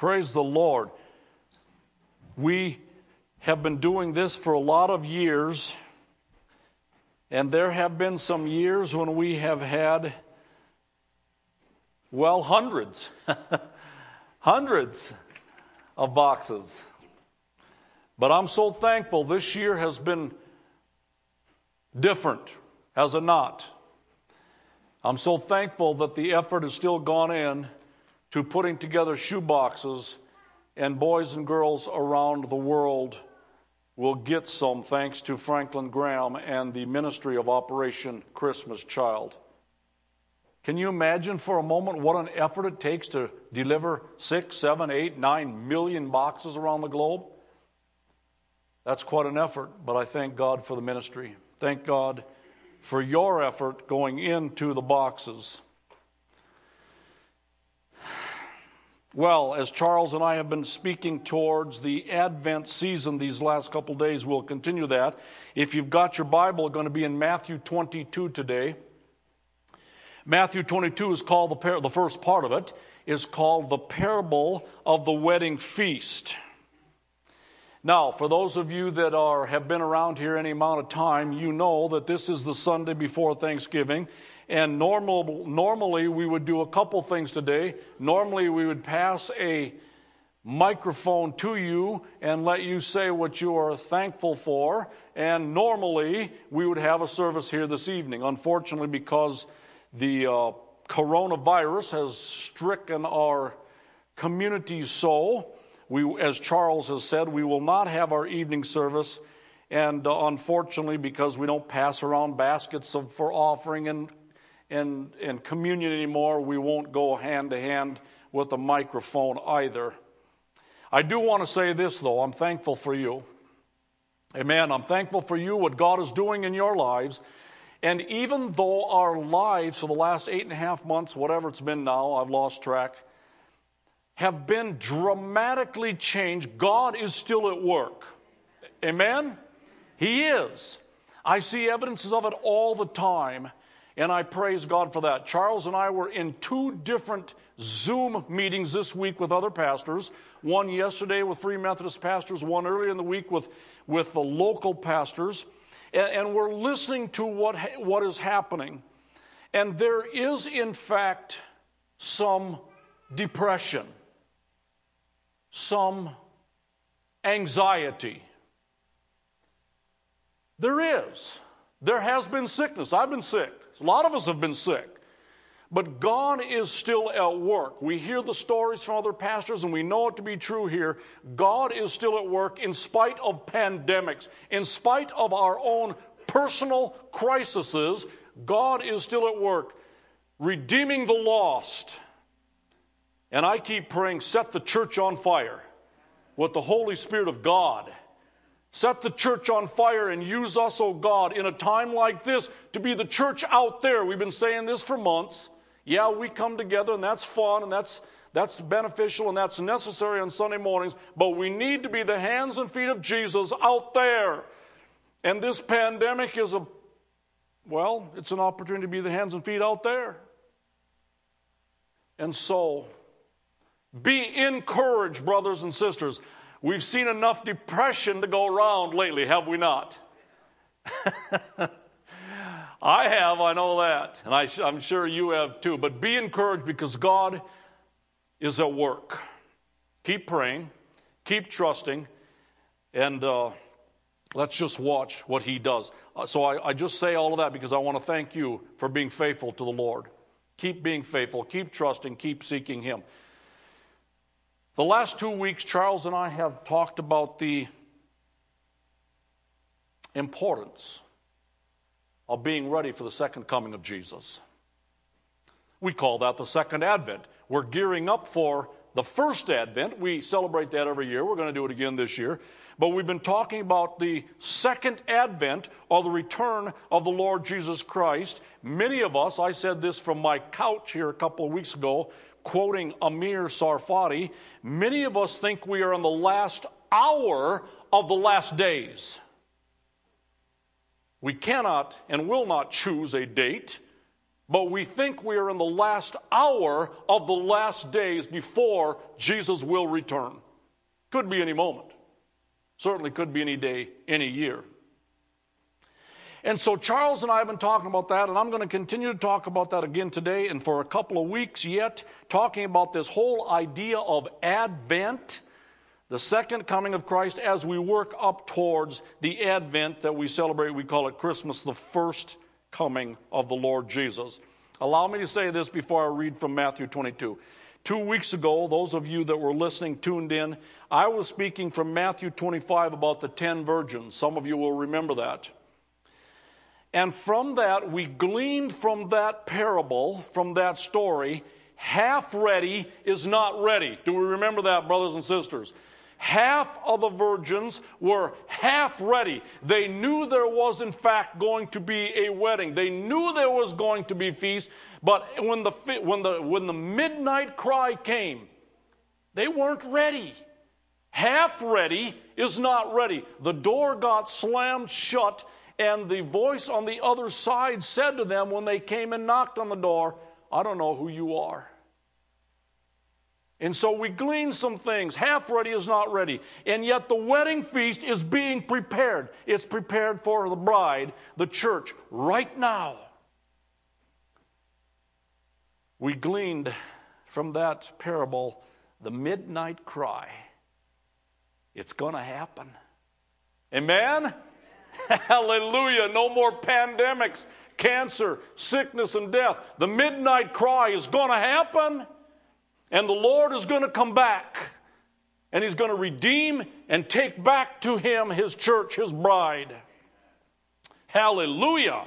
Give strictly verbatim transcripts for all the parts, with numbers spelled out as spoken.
Praise the Lord. We have been doing this for a lot of years, and there have been some years when we have had, well, hundreds, hundreds of boxes. But I'm so thankful this year has been different, has it not? I'm so thankful that the effort has still gone in to putting together shoe boxes, and boys and girls around the world will get some thanks to Franklin Graham and the ministry of Operation Christmas Child. Can you imagine for a moment what an effort it takes to deliver six, seven, eight, nine million boxes around the globe? That's quite an effort, but I thank God for the ministry. Thank God for your effort going into the boxes. Well, as Charles and I have been speaking towards the Advent season these last couple days, we'll continue that. If you've got your Bible, it's going to be in Matthew twenty-two today. Matthew twenty-two is called, the, par- the first part of it, is called the parable of the wedding feast. Now, for those of you that are have been around here any amount of time, you know that this is the Sunday before Thanksgiving. And normal, normally we would do a couple things today. Normally we would pass a microphone to you and let you say what you are thankful for. And normally we would have a service here this evening. Unfortunately, because the uh, coronavirus has stricken our community so, we, as Charles has said, we will not have our evening service. And uh, unfortunately, because we don't pass around baskets of, for offering and And, and communion anymore, we won't go hand to hand with a microphone either. I do want to say this, though. I'm thankful for you. Amen. I'm thankful for you, what God is doing in your lives. And even though our lives for the last eight and a half months, whatever it's been now, I've lost track, have been dramatically changed, God is still at work. Amen? He is. I see evidences of it all the time. And I praise God for that. Charles and I were in two different Zoom meetings this week with other pastors. One yesterday with Free Methodist pastors, one earlier in the week with, with the local pastors. And, and we're listening to what, what is happening. And there is, in fact, some depression, some anxiety. There is. There has been sickness. I've been sick. A lot of us have been sick. But God is still at work. We hear the stories from other pastors, and we know it to be true here. God is still at work in spite of pandemics, in spite of our own personal crises. God is still at work, redeeming the lost. And I keep praying, set the church on fire with the Holy Spirit of God. Set the church on fire and use us, oh God, in a time like this to be the church out there. We've been saying this for months. Yeah, we come together and that's fun and that's that's beneficial and that's necessary on Sunday mornings, but we need to be the hands and feet of Jesus out there. And this pandemic is a, well, it's an opportunity to be the hands and feet out there. And so, be encouraged, brothers and sisters. We've seen enough depression to go around lately, have we not? I have, I know that. And I, I'm sure you have too. But be encouraged because God is at work. Keep praying. Keep trusting. And uh, let's just watch what He does. Uh, so I, I just say all of that because I want to thank you for being faithful to the Lord. Keep being faithful. Keep trusting. Keep seeking Him. The last two weeks, Charles and I have talked about the importance of being ready for the second coming of Jesus. We call that the second advent. We're gearing up for the first advent. We celebrate that every year. We're going to do it again this year. But we've been talking about the second advent or the return of the Lord Jesus Christ. Many of us, I said this from my couch here a couple of weeks ago, quoting Amir Sarfati, many of us think we are in the last hour of the last days. We cannot and will not choose a date, but we think we are in the last hour of the last days before Jesus will return. Could be any moment. Certainly could be any day, any year. And so Charles and I have been talking about that, and I'm going to continue to talk about that again today and for a couple of weeks yet, talking about this whole idea of Advent, the second coming of Christ, as we work up towards the Advent that we celebrate. We call it Christmas, the first coming of the Lord Jesus. Allow me to say this before I read from Matthew twenty-two. Two weeks ago, those of you that were listening, tuned in, I was speaking from Matthew twenty-five about the ten virgins. Some of you will remember that. And from that, we gleaned from that parable, from that story, half ready is not ready. Do we remember that, brothers and sisters? Half of the virgins were half ready. They knew there was, in fact, going to be a wedding. They knew there was going to be feast, but when the, when the, when the midnight cry came, they weren't ready. Half ready is not ready. The door got slammed shut, and the voice on the other side said to them when they came and knocked on the door, I don't know who you are. And so we glean some things. Half ready is not ready. And yet the wedding feast is being prepared. It's prepared for the bride, the church, right now. We gleaned from that parable the midnight cry. It's going to happen. Amen? Hallelujah. No more pandemics, cancer, sickness, and death. The midnight cry is going to happen. And the Lord is going to come back. And He's going to redeem and take back to Him His church, His bride. Hallelujah.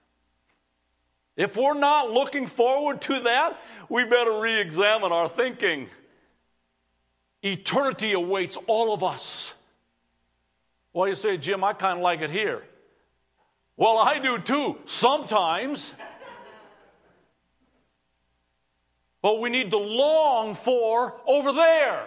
If we're not looking forward to that, we better re-examine our thinking. Eternity awaits all of us. Well, you say, Jim, I kind of like it here. Well, I do too, sometimes. But we need to long for over there.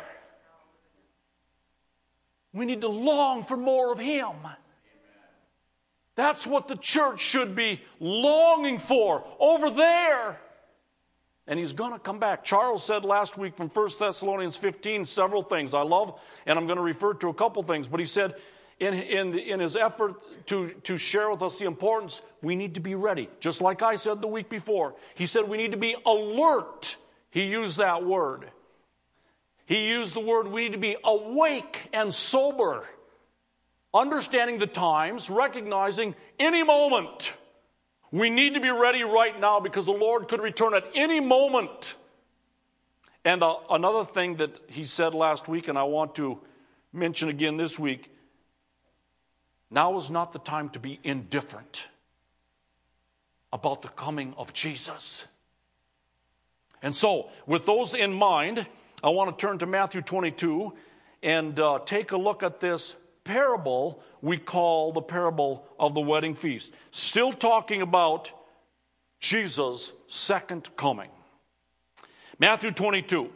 We need to long for more of Him. That's what the church should be longing for, over there. And He's going to come back. Charles said last week from First Thessalonians fifteen several things I love, and I'm going to refer to a couple things. But he said in, in, in his effort to, to share with us the importance, we need to be ready. Just like I said the week before. He said we need to be alert. He used that word. He used the word we need to be awake and sober. Understanding the times, recognizing any moment. We need to be ready right now because the Lord could return at any moment. And uh, another thing that he said last week, and I want to mention again this week, now is not the time to be indifferent about the coming of Jesus. And so, with those in mind, I want to turn to Matthew twenty-two and uh, take a look at this parable we call the parable of the wedding feast. Still talking about Jesus' second coming. Matthew twenty-two.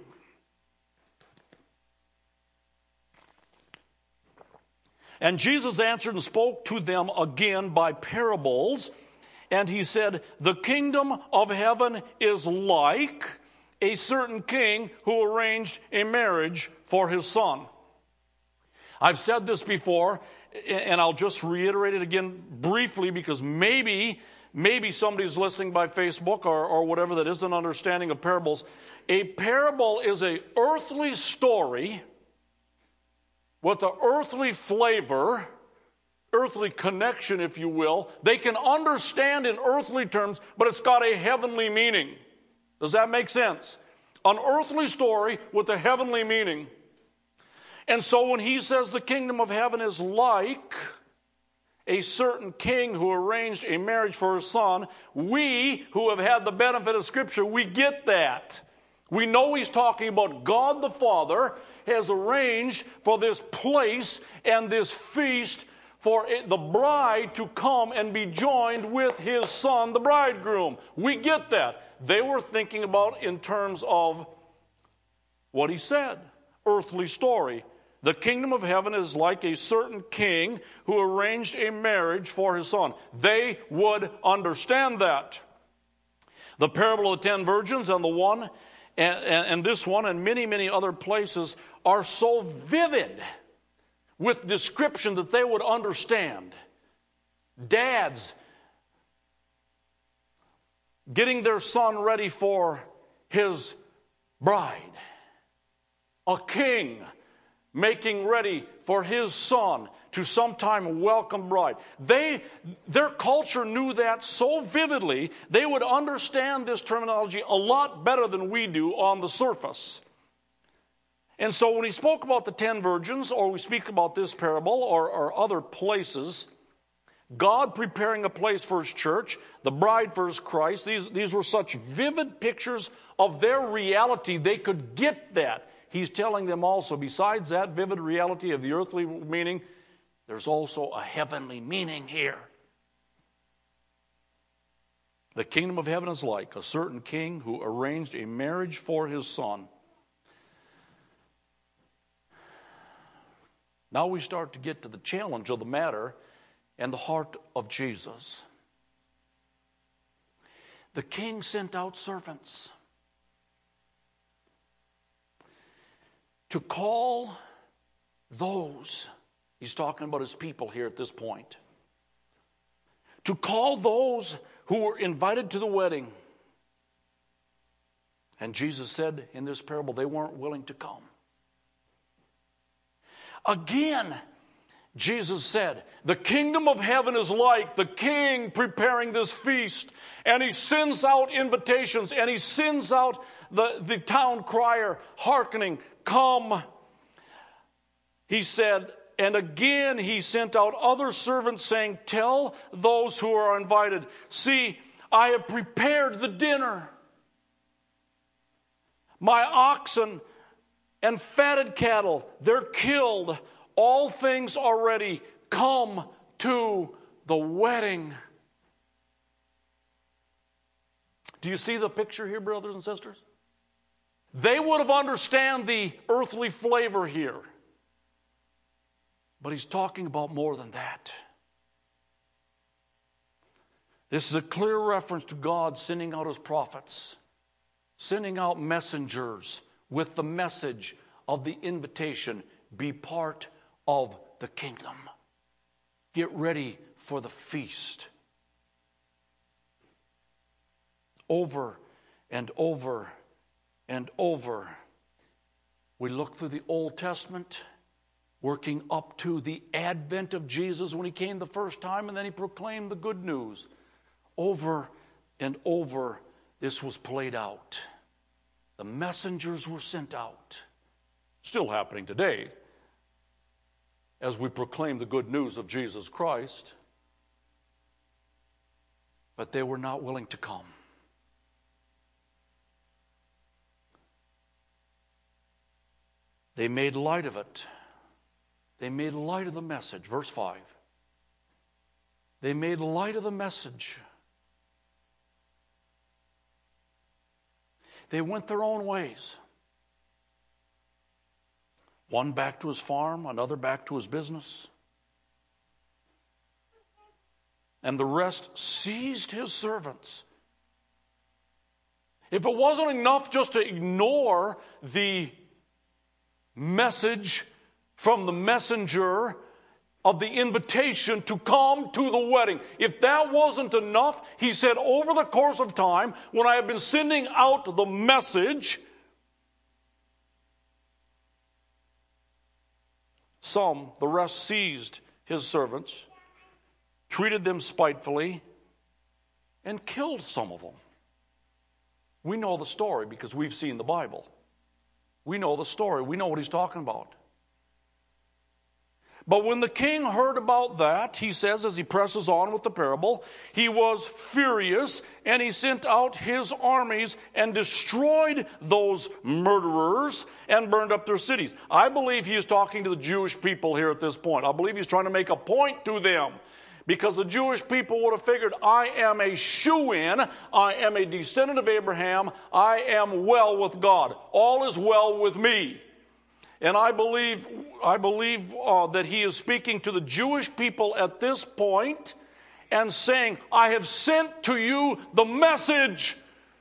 And Jesus answered and spoke to them again by parables. And he said, the kingdom of heaven is like a certain king who arranged a marriage for his son. I've said this before, and I'll just reiterate it again briefly because maybe, maybe somebody's listening by Facebook or, or whatever that isn't understanding of parables. A parable is an earthly story with an earthly flavor, earthly connection, if you will. They can understand in earthly terms, but it's got a heavenly meaning. Does that make sense? An earthly story with a heavenly meaning. And so when he says the kingdom of heaven is like a certain king who arranged a marriage for his son, we who have had the benefit of Scripture, we get that. We know he's talking about God the Father has arranged for this place and this feast for the bride to come and be joined with his son, the bridegroom. We get that. They were thinking about in terms of what he said, earthly story. The kingdom of heaven is like a certain king who arranged a marriage for his son. They would understand that. The parable of the ten virgins and the one, and, and, and this one and many, many other places are so vivid with description that they would understand. Dads getting their son ready for his bride. A king making ready for his son to sometime welcome bride. They, their culture knew that so vividly, they would understand this terminology a lot better than we do on the surface. And so when he spoke about the ten virgins, or we speak about this parable, or, or other places, God preparing a place for his church, the bride for his Christ, these, these were such vivid pictures of their reality, they could get that. He's telling them also, besides that vivid reality of the earthly meaning, there's also a heavenly meaning here. The kingdom of heaven is like a certain king who arranged a marriage for his son. Now we start to get to the challenge of the matter and the heart of Jesus. The king sent out servants to call those, he's talking about his people here at this point, to call those who were invited to the wedding. And Jesus said in this parable, they weren't willing to come. Again, Jesus said, the kingdom of heaven is like the king preparing this feast. And he sends out invitations, and he sends out the, the town crier, hearkening, come. He said, and again he sent out other servants saying, tell those who are invited, see, I have prepared the dinner. My oxen and fatted cattle, they're killed. All things are ready. Come to the wedding. Do you see the picture here, brothers and sisters? They would have understood the earthly flavor here. But he's talking about more than that. This is a clear reference to God sending out his prophets, sending out messengers with the message of the invitation, be part of the kingdom. Get ready for the feast. Over and over and over, we look through the Old Testament, working up to the advent of Jesus when he came the first time, and then he proclaimed the good news. Over and over, this was played out. The messengers were sent out. Still happening today as we proclaim the good news of Jesus Christ. But they were not willing to come. They made light of it. They made light of the message. Verse five. They made light of the message. They went their own ways. One back to his farm, another back to his business. And the rest seized his servants. If it wasn't enough just to ignore the message from the messenger of the invitation to come to the wedding, if that wasn't enough, he said, over the course of time, when I have been sending out the message, some, the rest, seized his servants, treated them spitefully, and killed some of them. We know the story because we've seen the Bible. We know the story. We know what he's talking about. But when the king heard about that, he says, as he presses on with the parable, he was furious, and he sent out his armies and destroyed those murderers and burned up their cities. I believe he is talking to the Jewish people here at this point. I believe he's trying to make a point to them, because the Jewish people would have figured, I am a shoo-in, I am a descendant of Abraham, I am well with God. All is well with me. And I believe, I believe uh, that he is speaking to the Jewish people at this point and saying, I have sent to you the message.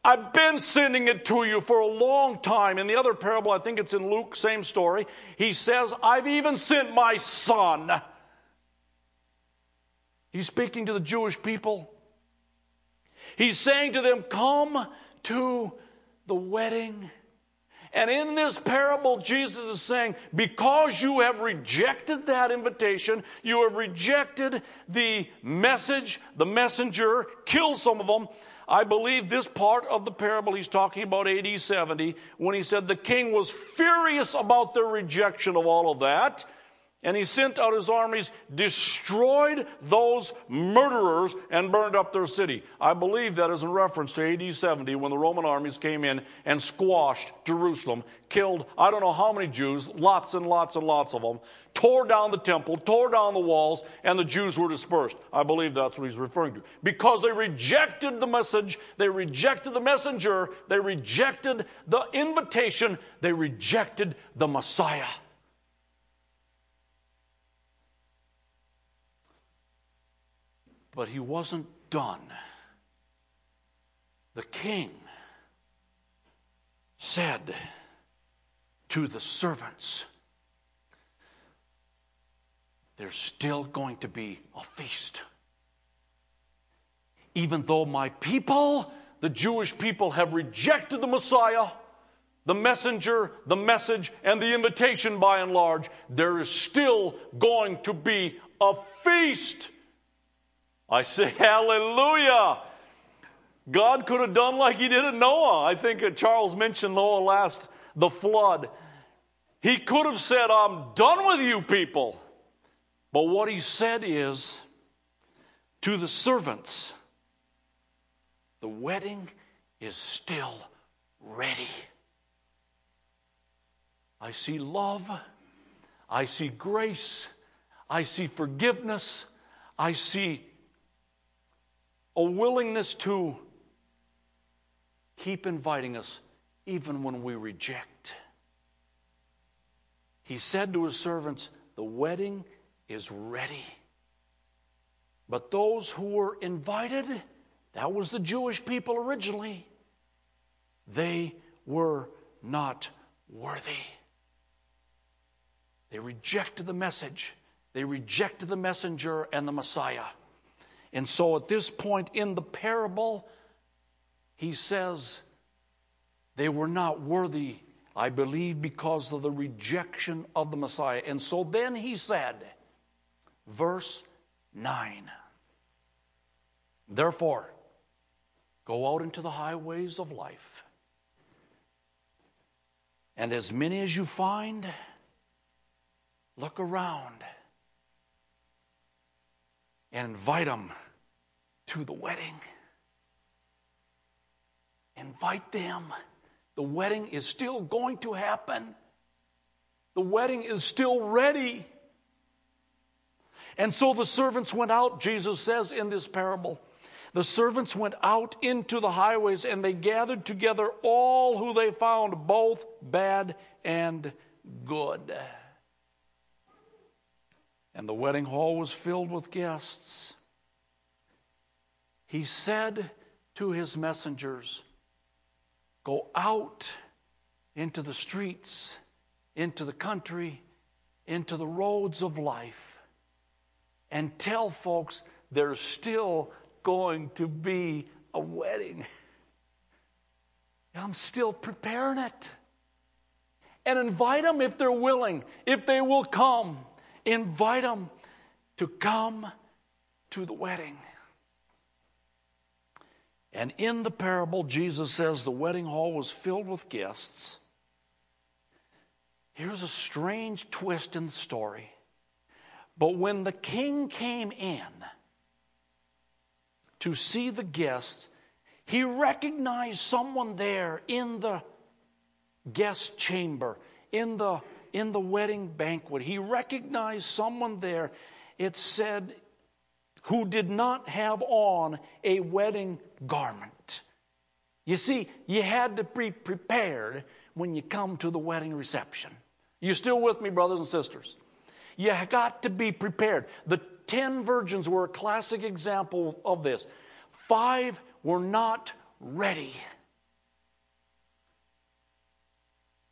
I've been sending it to you for a long time. In the other parable, I think it's in Luke, same story, he says, I've even sent my son. He's speaking to the Jewish people. He's saying to them, come to the wedding. And in this parable, Jesus is saying, because you have rejected that invitation, you have rejected the message, the messenger, killed some of them. I believe this part of the parable he's talking about A D seventy, when he said the king was furious about their rejection of all of that. And he sent out his armies, destroyed those murderers, and burned up their city. I believe that is in reference to A D seventy, when the Roman armies came in and squashed Jerusalem, killed I don't know how many Jews, lots and lots and lots of them, tore down the temple, tore down the walls, and the Jews were dispersed. I believe that's what he's referring to. Because they rejected the message, they rejected the messenger, they rejected the invitation, they rejected the Messiah. But he wasn't done. The king said to the servants, there's still going to be a feast. Even though my people, the Jewish people, have rejected the Messiah, the messenger, the message, and the invitation by and large, there is still going to be a feast. I say hallelujah. God could have done like he did at Noah. I think Charles mentioned Noah last, the flood. He could have said, I'm done with you people. But what he said is, to the servants, the wedding is still ready. I see love. I see grace. I see forgiveness. I see a willingness to keep inviting us even when we reject. He said to his servants, the wedding is ready. But those who were invited, that was the Jewish people originally, they were not worthy. They rejected the message. They rejected the messenger and the Messiah. And so at this point in the parable, he says they were not worthy, I believe, because of the rejection of the Messiah. And so then he said, verse nine, therefore, go out into the highways of life, and as many as you find, look around and invite them to the wedding. Invite them. The wedding is still going to happen. The wedding is still ready. And so the servants went out, Jesus says in this parable. The servants went out into the highways, and they gathered together all who they found, both bad and good. And the wedding hall was filled with guests. He said to his messengers, go out into the streets, into the country, into the roads of life, and tell folks there's still going to be a wedding. I'm still preparing it. And invite them if they're willing, if they will come. Invite them to come to the wedding. And in the parable, Jesus says the wedding hall was filled with guests. Here's a strange twist in the story. But when the king came in to see the guests, he recognized someone there in the guest chamber, in the in the wedding banquet. He recognized someone there, it said, who did not have on a wedding garment. You see, you had to be prepared when you come to the wedding reception. You still with me, brothers and sisters? You got to be prepared. The ten virgins were a classic example of this. Five were not ready.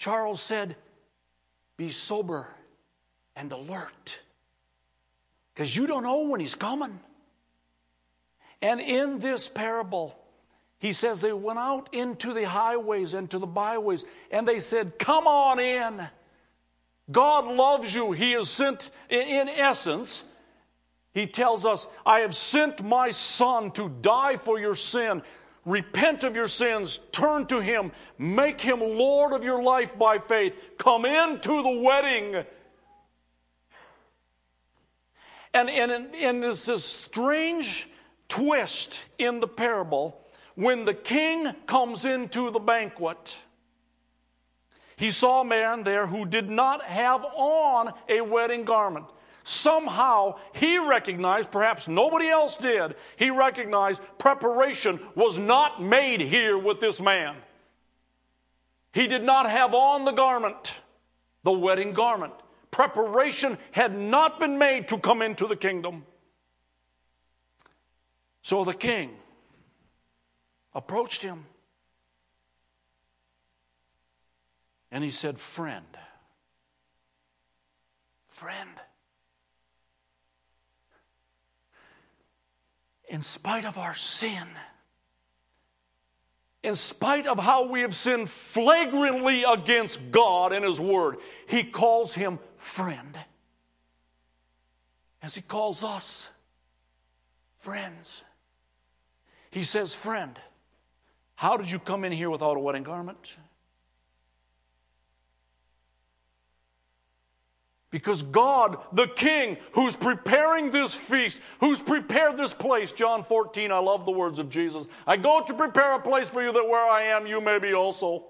Charles said, be sober and alert, because you don't know when he's coming. And in this parable, he says they went out into the highways and to the byways, and they said, come on in. God loves you. He has sent, in essence, he tells us, I have sent my son to die for your sin. Repent of your sins, turn to him, make him Lord of your life by faith. Come into the wedding. And, and, and there's this strange twist in the parable. When the king comes into the banquet, he saw a man there who did not have on a wedding garment. Somehow he recognized, perhaps nobody else did, he recognized preparation was not made here with this man. He did not have on the garment, the wedding garment. Preparation had not been made to come into the kingdom. So the king approached him and he said, friend, friend, in spite of our sin, in spite of how we have sinned flagrantly against God and his word, he calls him friend, as he calls us friends. He says, friend, how did you come in here without a wedding garment? Because God, the King, who's preparing this feast, who's prepared this place, John fourteen, I love the words of Jesus. I go to prepare a place for you that where I am, you may be also.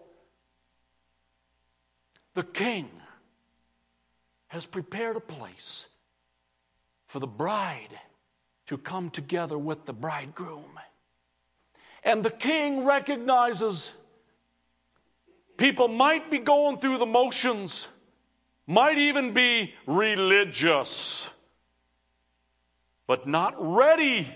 The King has prepared a place for the bride to come together with the bridegroom. And the King recognizes people might be going through the motions, might even be religious, but not ready.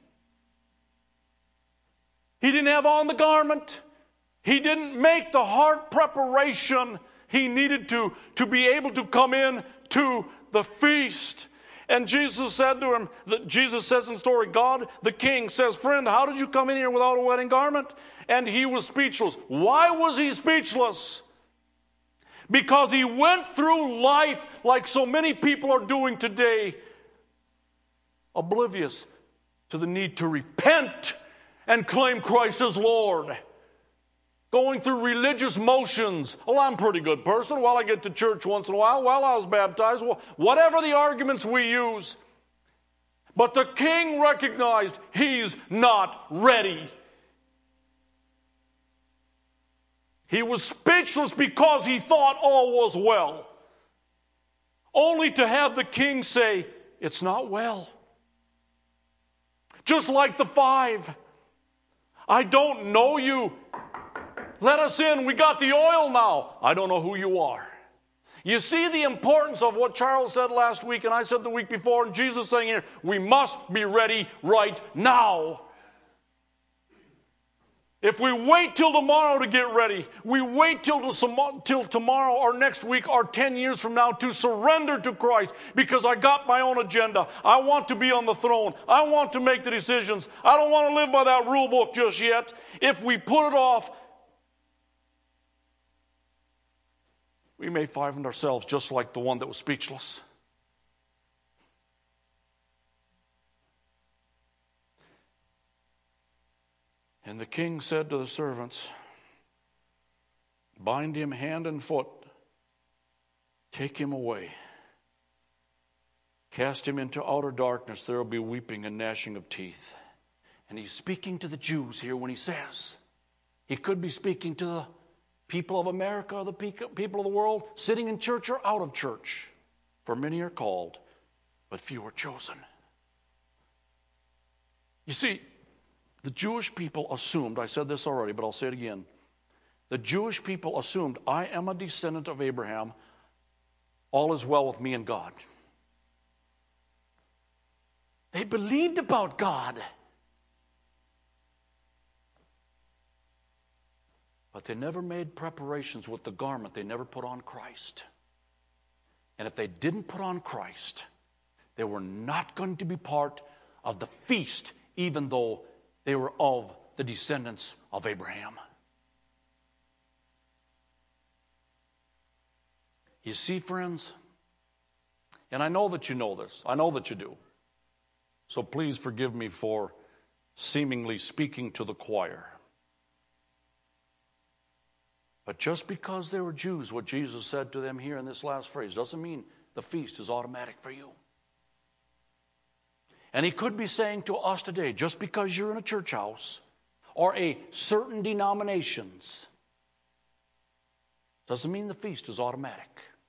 He didn't have on the garment. He didn't make the heart preparation he needed to, to be able to come in to the feast. And Jesus said to him, that Jesus says in the story, God, the King, says, friend, how did you come in here without a wedding garment? And he was speechless. Why was he speechless? Because he went through life like so many people are doing today, oblivious to the need to repent and claim Christ as Lord. Going through religious motions. Well, I'm a pretty good person. Well, I get to church once in a while. Well, I was baptized. Well, whatever the arguments we use. But the King recognized he's not ready. He was speechless because he thought all was well. Only to have the King say, it's not well. Just like the five. I don't know you. Let us in. We got the oil now. I don't know who you are. You see the importance of what Charles said last week and I said the week before, and Jesus saying here, we must be ready right now. If we wait till tomorrow to get ready, we wait till, to, till tomorrow or next week or ten years from now to surrender to Christ because I got my own agenda. I want to be on the throne. I want to make the decisions. I don't want to live by that rule book just yet. If we put it off, we may find ourselves just like the one that was speechless. And the king said to the servants, bind him hand and foot, take him away, cast him into outer darkness, there will be weeping and gnashing of teeth. And he's speaking to the Jews here when he says, he could be speaking to the people of America or the people of the world, sitting in church or out of church. For many are called, but few are chosen. You see, the Jewish people assumed, I said this already, but I'll say it again. The Jewish people assumed, I am a descendant of Abraham. All is well with me and God. They believed about God. But they never made preparations with the garment. They never put on Christ. And if they didn't put on Christ, they were not going to be part of the feast, even though they were of the descendants of Abraham. You see, friends, and I know that you know this. I know that you do. So please forgive me for seemingly speaking to the choir. But just because they were Jews, what Jesus said to them here in this last phrase doesn't mean the feast is automatic for you. And he could be saying to us today, just because you're in a church house or a certain denominations, doesn't mean the feast is automatic.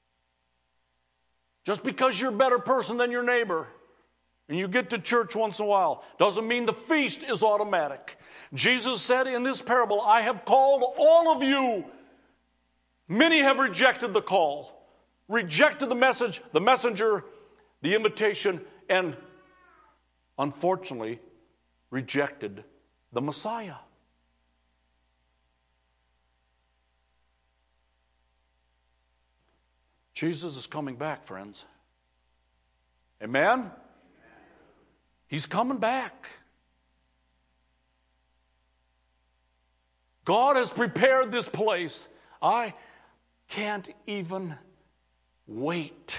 Just because you're a better person than your neighbor and you get to church once in a while, doesn't mean the feast is automatic. Jesus said in this parable, I have called all of you. Many have rejected the call, rejected the message, the messenger, the invitation, and unfortunately rejected the Messiah. Jesus is coming back, friends. Amen? He's coming back. God has prepared this place. I can't even wait.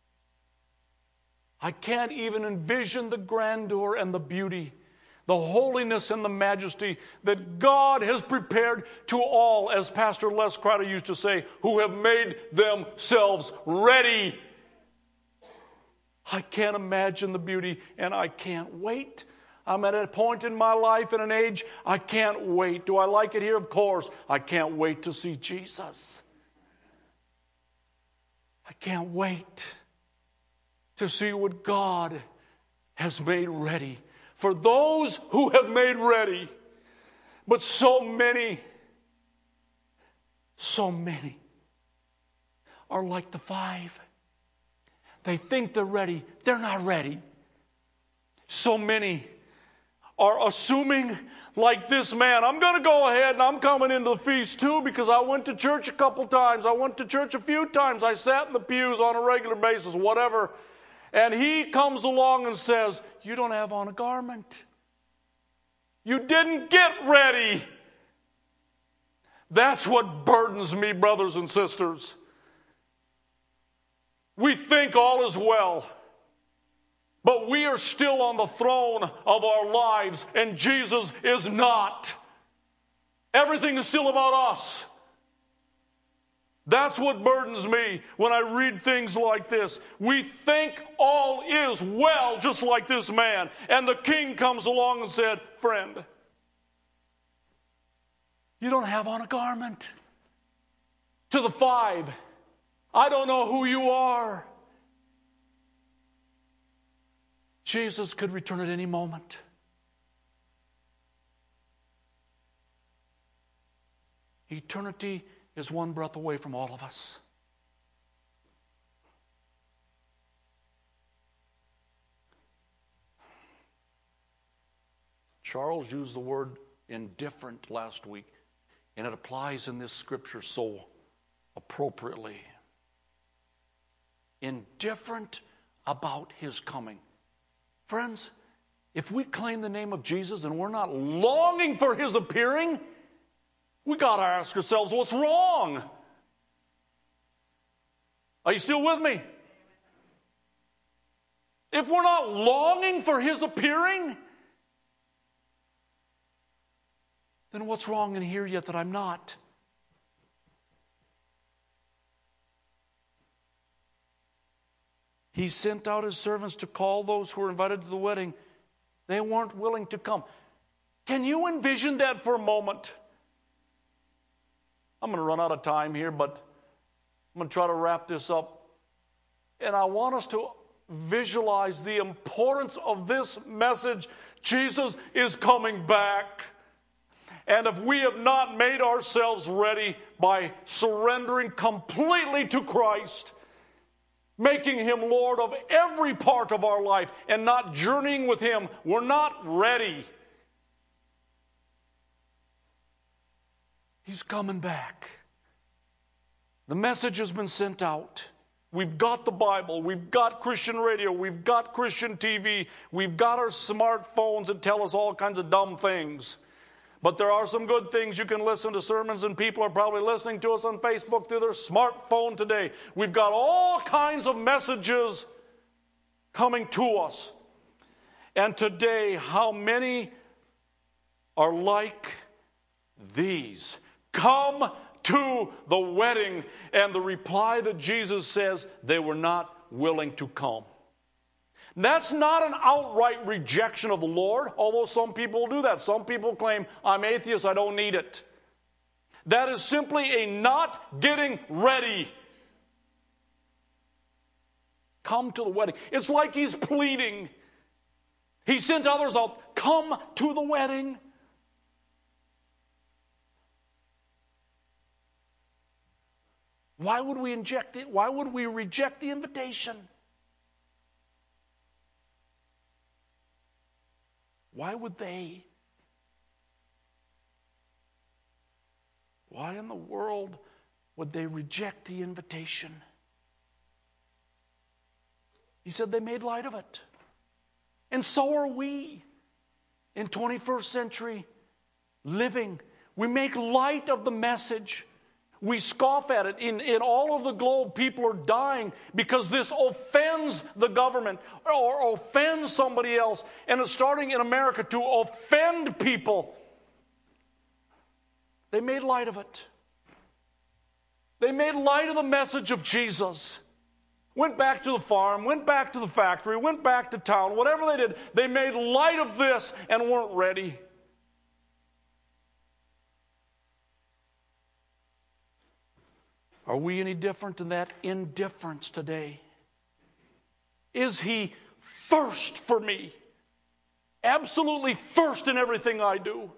I can't even envision the grandeur and the beauty, the holiness and the majesty that God has prepared to all, as Pastor Les Crowder used to say, who have made themselves ready. I can't imagine the beauty, and I can't wait. I'm at a point in my life, in an age, I can't wait. Do I like it here? Of course. I can't wait to see Jesus. I can't wait to see what God has made ready for those who have made ready. But so many, so many are like the five. They think they're ready. They're not ready. So many are assuming, like this man, I'm going to go ahead and I'm coming into the feast too because I went to church a couple times. I went to church a few times. I sat in the pews on a regular basis, whatever. And he comes along and says, you don't have on a garment. You didn't get ready. That's what burdens me, brothers and sisters. We think all is well. But we are still on the throne of our lives, and Jesus is not. Everything is still about us. That's what burdens me when I read things like this. We think all is well, just like this man. And the king comes along and said, friend, you don't have on a garment. To the five, I don't know who you are. Jesus could return at any moment. Eternity is one breath away from all of us. Charles used the word indifferent last week, and it applies in this scripture so appropriately. Indifferent about his coming. Friends, if we claim the name of Jesus and we're not longing for his appearing, we got to ask ourselves, what's wrong? Are you still with me? If we're not longing for his appearing, then what's wrong in here yet that I'm not? He sent out his servants to call those who were invited to the wedding. They weren't willing to come. Can you envision that for a moment? I'm going to run out of time here, but I'm going to try to wrap this up. And I want us to visualize the importance of this message. Jesus is coming back. And if we have not made ourselves ready by surrendering completely to Christ, making him Lord of every part of our life and not journeying with him, we're not ready. He's coming back. The message has been sent out. We've got the Bible. We've got Christian radio. We've got Christian T V. We've got our smartphones that tell us all kinds of dumb things. But there are some good things. You can listen to sermons, and people are probably listening to us on Facebook through their smartphone today. We've got all kinds of messages coming to us. And today, how many are like these? Come to the wedding. And the reply that Jesus says, they were not willing to come. That's not an outright rejection of the Lord, although some people do that. Some people claim, I'm atheist, I don't need it. That is simply a not getting ready. Come to the wedding. It's like he's pleading. He sent others out, come to the wedding. Why would we inject it? Why would we reject the invitation? Why would they? Why in the world would they reject the invitation? He said they made light of it. And so are we in twenty-first century living. We make light of the message. We scoff at it. In, in all of the globe, people are dying because this offends the government or offends somebody else. And it's starting in America to offend people. They made light of it. They made light of the message of Jesus. Went back to the farm, went back to the factory, went back to town, whatever they did, they made light of this and weren't ready. Are we any different than that indifference today? Is he first for me? Absolutely first in everything I do.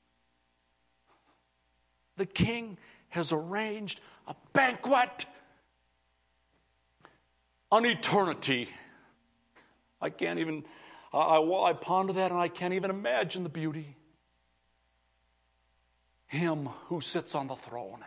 The King has arranged a banquet on eternity. I can't even, I, I, I ponder that and I can't even imagine the beauty. Him who sits on the throne.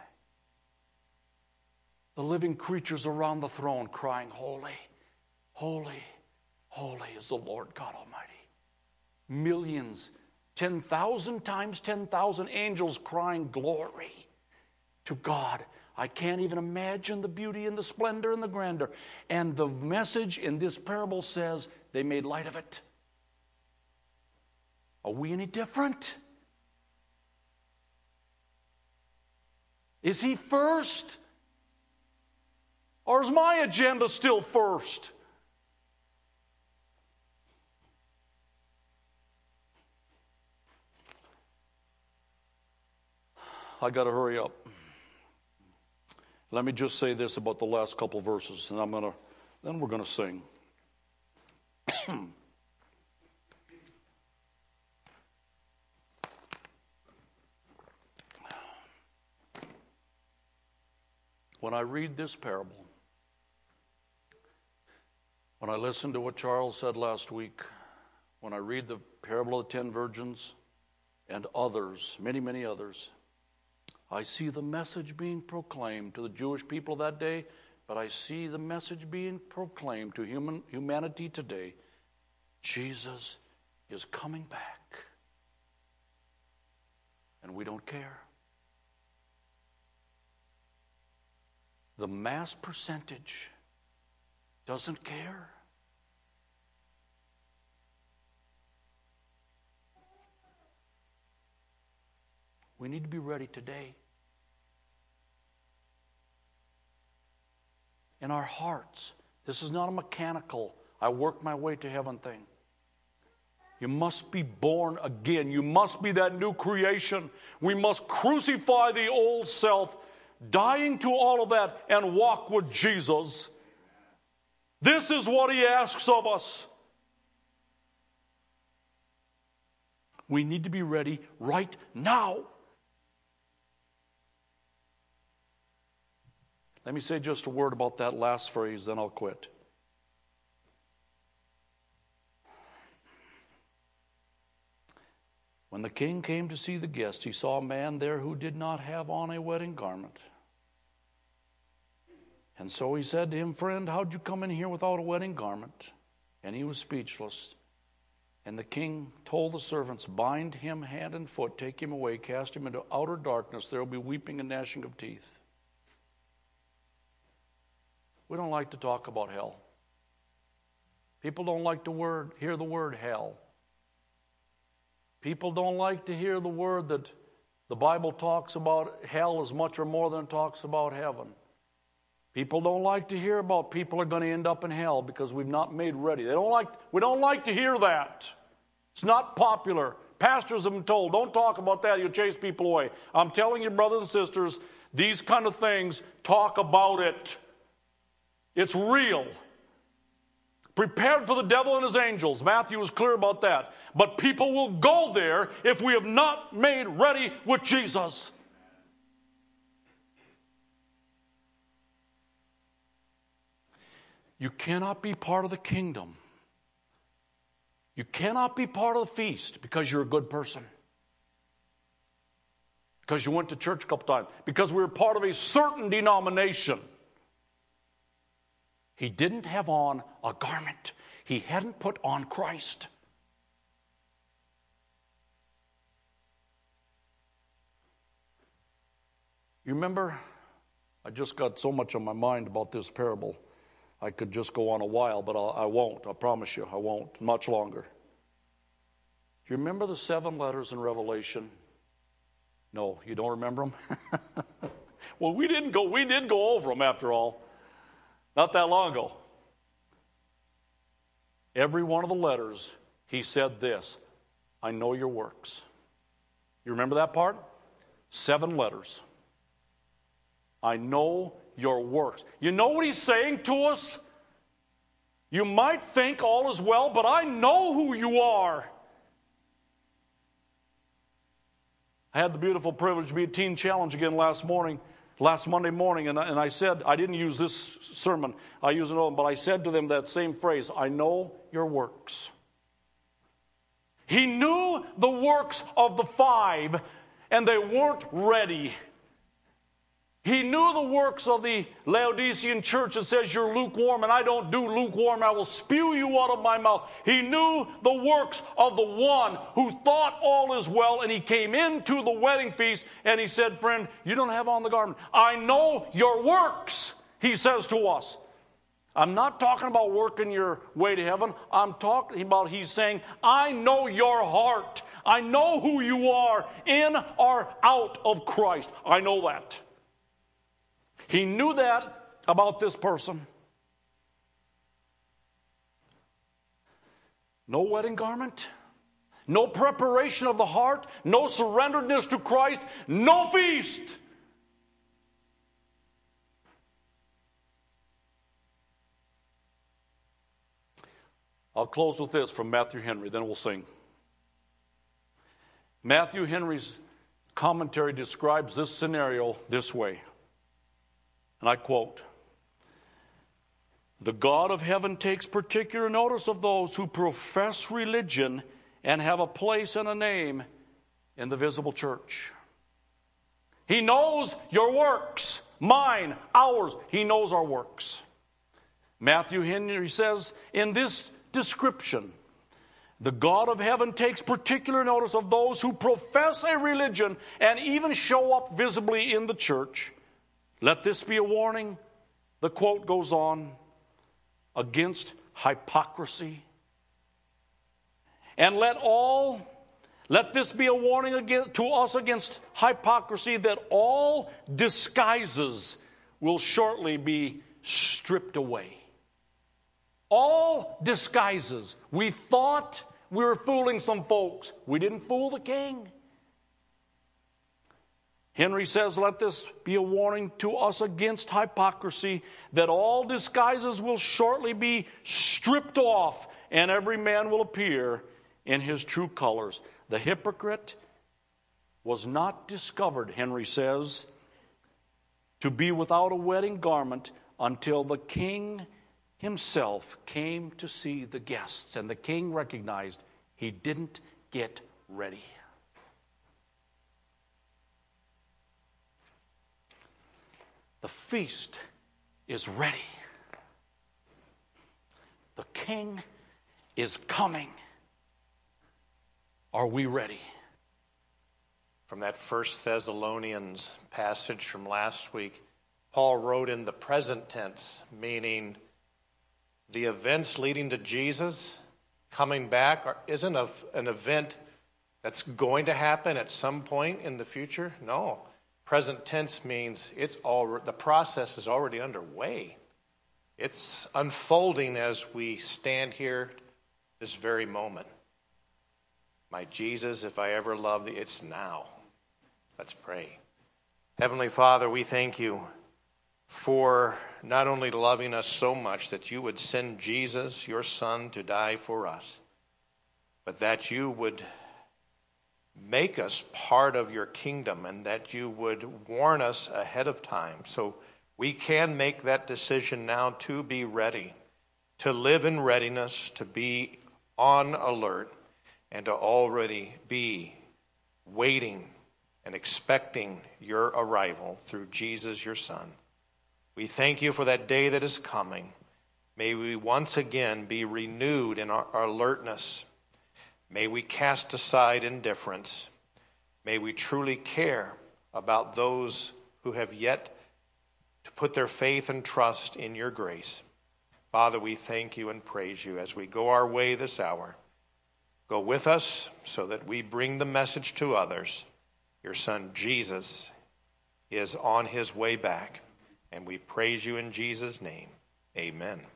The living creatures around the throne crying, holy, holy, holy is the Lord God Almighty. Millions, ten thousand times ten thousand angels crying glory to God. I can't even imagine the beauty and the splendor and the grandeur. And the message in this parable says they made light of it. Are we any different? Is he first? Or is my agenda still first? I got to hurry up. Let me just say this about the last couple verses, and I'm gonna, then we're going to sing. When I read this parable, when I listen to what Charles said last week, when I read the parable of the ten virgins and others, many, many others, I see the message being proclaimed to the Jewish people that day, but I see the message being proclaimed to human humanity today. Jesus is coming back. And we don't care. The mass percentage doesn't care. We need to be ready today. In our hearts. This is not a mechanical, I work my way to heaven thing. You must be born again. You must be that new creation. We must crucify the old self, dying to all of that, and walk with Jesus. This is what he asks of us. We need to be ready right now. Let me say just a word about that last phrase, then I'll quit. When the king came to see the guests, he saw a man there who did not have on a wedding garment. And so he said to him, "Friend, how'd you come in here without a wedding garment?" And he was speechless. And the king told the servants, "Bind him hand and foot, take him away, cast him into outer darkness. There will be weeping and gnashing of teeth." We don't like to talk about hell. People don't like to word, hear the word hell. People don't like to hear the word that the Bible talks about hell as much or more than it talks about heaven. People don't like to hear about people are going to end up in hell because we've not made ready. They don't like, we don't like to hear that. It's not popular. Pastors have been told, don't talk about that, you'll chase people away. I'm telling you, brothers and sisters, these kind of things, talk about it. It's real. Prepared for the devil and his angels. Matthew is clear about that. But people will go there if we have not made ready with Jesus. You cannot be part of the kingdom. You cannot be part of the feast because you're a good person. Because you went to church a couple times. Because we were part of a certain denomination. He didn't have on a garment. He hadn't put on Christ. You remember, I just got so much on my mind about this parable. I could just go on a while, but I'll, I won't. I promise you, I won't. Much longer. Do you remember the seven letters in Revelation? No, you don't remember them? Well, we didn't go. We did go over them after all. Not that long ago. Every one of the letters, he said this: "I know your works." You remember that part? Seven letters. I know your works. You know what he's saying to us? You might think all is well, but I know who you are. I had the beautiful privilege to be at Teen Challenge again last morning, last Monday morning, and I, and I said, I didn't use this sermon, I used another one, but I said to them that same phrase, I know your works. He knew the works of the five, and they weren't ready. He knew the works of the Laodicean church that says you're lukewarm, and I don't do lukewarm. I will spew you out of my mouth. He knew the works of the one who thought all is well, and he came into the wedding feast, and he said, friend, you don't have on the garment. I know your works, he says to us. I'm not talking about working your way to heaven. I'm talking about, he's saying, I know your heart. I know who you are, in or out of Christ. I know that. He knew that about this person. No wedding garment, no preparation of the heart, no surrenderedness to Christ, no feast. I'll close with this from Matthew Henry, then we'll sing. Matthew Henry's commentary describes this scenario this way. And I quote, the God of heaven takes particular notice of those who profess religion and have a place and a name in the visible church. He knows your works, mine, ours. He knows our works. Matthew Henry says in this description, the God of heaven takes particular notice of those who profess a religion and even show up visibly in the church. Let this be a warning, the quote goes on, against hypocrisy. And let all, let this be a warning against, to us against hypocrisy, that all disguises will shortly be stripped away. All disguises. We thought we were fooling some folks. We didn't fool the king. Henry says, let this be a warning to us against hypocrisy, that all disguises will shortly be stripped off, and every man will appear in his true colors. The hypocrite was not discovered, Henry says, to be without a wedding garment until the king himself came to see the guests. And the king recognized he didn't get ready. The feast is ready. The King is coming. Are we ready? From that First Thessalonians passage from last week, Paul wrote in the present tense, meaning the events leading to Jesus coming back are, isn't a, an event that's going to happen at some point in the future. No. Present tense means it's all, the process is already underway. It's unfolding as we stand here this very moment. My Jesus, if I ever love thee, it's now. Let's pray. Heavenly Father, we thank you for not only loving us so much that you would send Jesus, your Son, to die for us, but that you would make us part of your kingdom and that you would warn us ahead of time so we can make that decision now to be ready, to live in readiness, to be on alert, and to already be waiting and expecting your arrival through Jesus, your Son. We thank you for that day that is coming. May we once again be renewed in our, our alertness. May we cast aside indifference. May we truly care about those who have yet to put their faith and trust in your grace. Father, we thank you and praise you as we go our way this hour. Go with us so that we bring the message to others. Your Son Jesus is on his way back, and we praise you in Jesus' name. Amen.